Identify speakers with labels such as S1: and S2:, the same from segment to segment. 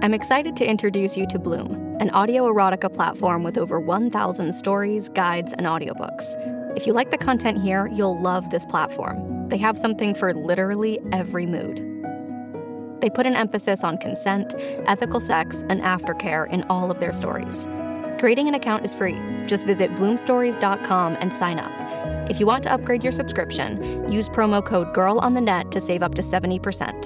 S1: I'm excited to introduce you to Bloom, an audio erotica platform with over 1,000 stories, guides, and audiobooks. If you like the content here, you'll love this platform. They have something for literally every mood. They put an emphasis on consent, ethical sex, and aftercare in all of their stories. Creating an account is free. Just visit bloomstories.com and sign up. If you want to upgrade your subscription, use promo code GIRLONTHENET to save up to 70%.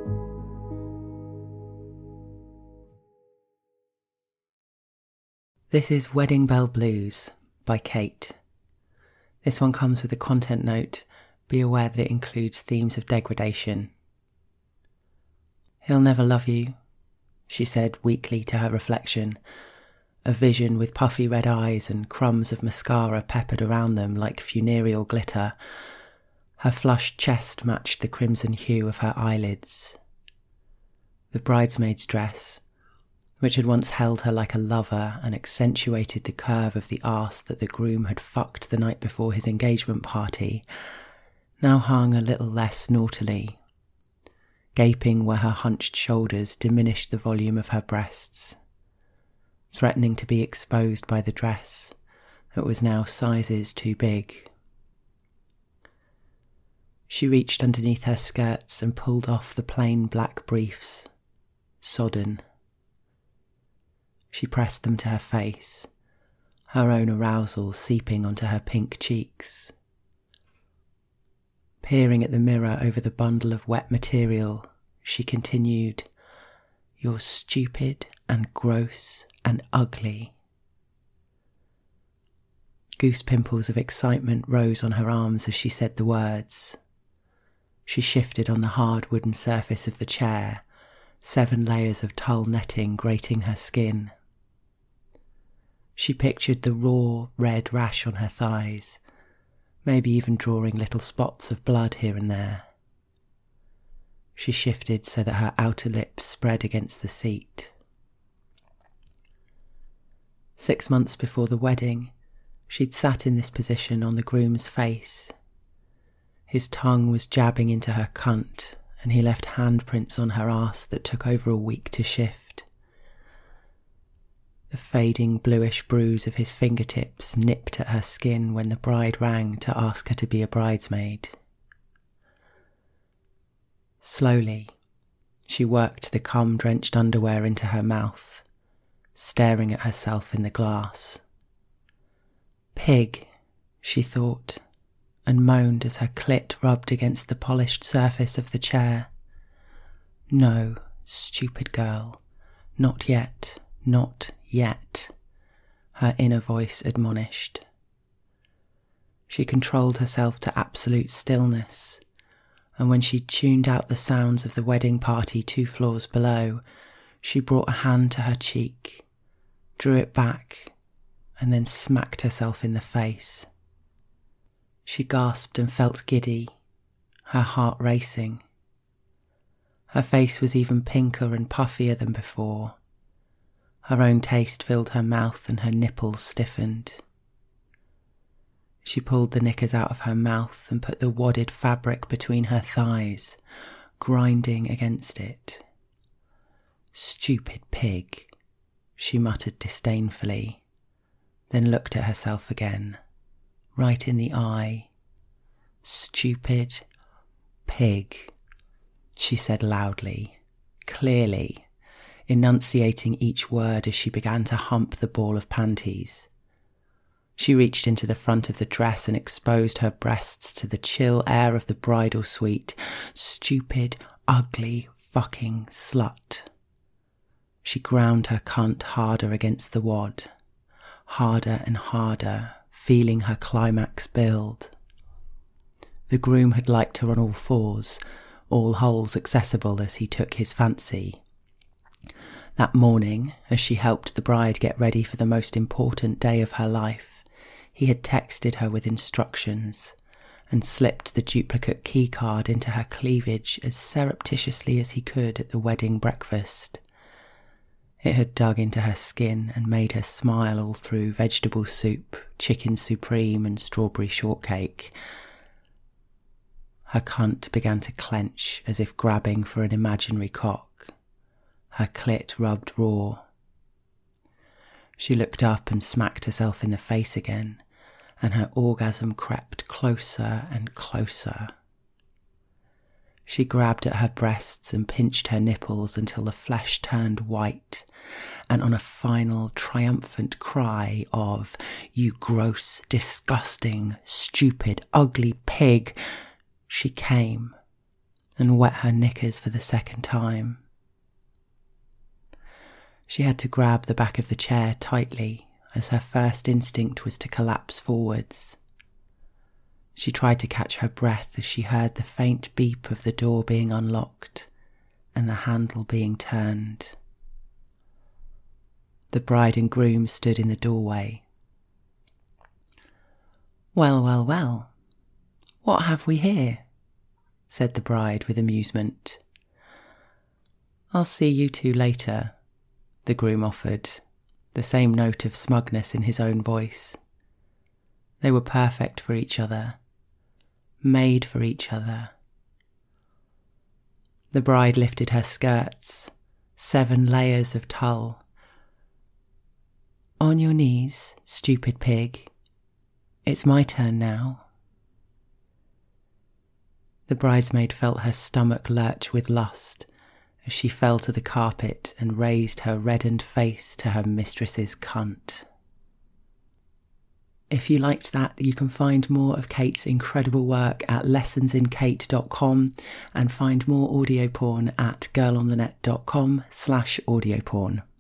S2: This is Wedding Bell Blues by Kate. This one comes with a content note. Be aware that it includes themes of degradation. "He'll never love you," she said weakly to her reflection, a vision with puffy red eyes and crumbs of mascara peppered around them like funereal glitter. Her flushed chest matched the crimson hue of her eyelids. The bridesmaid's dress, which had once held her like a lover and accentuated the curve of the arse that the groom had fucked the night before his engagement party, now hung a little less naughtily. Gaping where her hunched shoulders diminished the volume of her breasts, threatening to be exposed by the dress that was now sizes too big. She reached underneath her skirts and pulled off the plain black briefs, sodden. She pressed them to her face, her own arousal seeping onto her pink cheeks. Peering at the mirror over the bundle of wet material, she continued, "You're stupid and gross and ugly." Goose pimples of excitement rose on her arms as she said the words. She shifted on the hard wooden surface of the chair, 7 layers of tulle netting grating her skin. She pictured the raw, red rash on her thighs, maybe even drawing little spots of blood here and there. She shifted so that her outer lips spread against the seat. 6 months before the wedding, she'd sat in this position on the groom's face. His tongue was jabbing into her cunt, and he left handprints on her arse that took over a week to shift. The fading bluish bruise of his fingertips nipped at her skin when the bride rang to ask her to be a bridesmaid. Slowly, she worked the cum-drenched underwear into her mouth, staring at herself in the glass. "Pig," she thought, and moaned as her clit rubbed against the polished surface of the chair. "No, stupid girl, not yet, not yet," her inner voice admonished. She controlled herself to absolute stillness, and when she tuned out the sounds of the wedding party 2 floors below, she brought a hand to her cheek, drew it back, and then smacked herself in the face. She gasped and felt giddy, her heart racing. Her face was even pinker and puffier than before. Her own taste filled her mouth and her nipples stiffened. She pulled the knickers out of her mouth and put the wadded fabric between her thighs, grinding against it. "Stupid pig," she muttered disdainfully, then looked at herself again, right in the eye. "Stupid pig," she said loudly, clearly, enunciating each word as she began to hump the ball of panties. She reached into the front of the dress and exposed her breasts to the chill air of the bridal suite. "Stupid, ugly, fucking slut." She ground her cunt harder against the wad, harder and harder, feeling her climax build. The groom had liked her on all fours, all holes accessible as he took his fancy. That morning, as she helped the bride get ready for the most important day of her life, he had texted her with instructions and slipped the duplicate keycard into her cleavage as surreptitiously as he could at the wedding breakfast. It had dug into her skin and made her smile all through vegetable soup, chicken supreme and strawberry shortcake. Her cunt began to clench as if grabbing for an imaginary cock. her clit rubbed raw. She looked up and smacked herself in the face again, and her orgasm crept closer and closer. She grabbed at her breasts and pinched her nipples until the flesh turned white, and on a final triumphant cry of, "You gross, disgusting, stupid, ugly pig," she came and wet her knickers for the second time. She had to grab the back of the chair tightly, as her first instinct was to collapse forwards. She tried to catch her breath as she heard the faint beep of the door being unlocked and the handle being turned. The bride and groom stood in the doorway. "Well, well, well, what have we here?" said the bride with amusement. "I'll see you two later," the groom offered, the same note of smugness in his own voice. They were perfect for each other, made for each other. The bride lifted her skirts, 7 layers of tulle. "On your knees, stupid pig. It's my turn now." The bridesmaid felt her stomach lurch with lust as she fell to the carpet and raised her reddened face to her mistress's cunt. If you liked that, you can find more of Kate's incredible work at lessonsinkate.com and find more audio porn at girlonthenet.com/audio porn.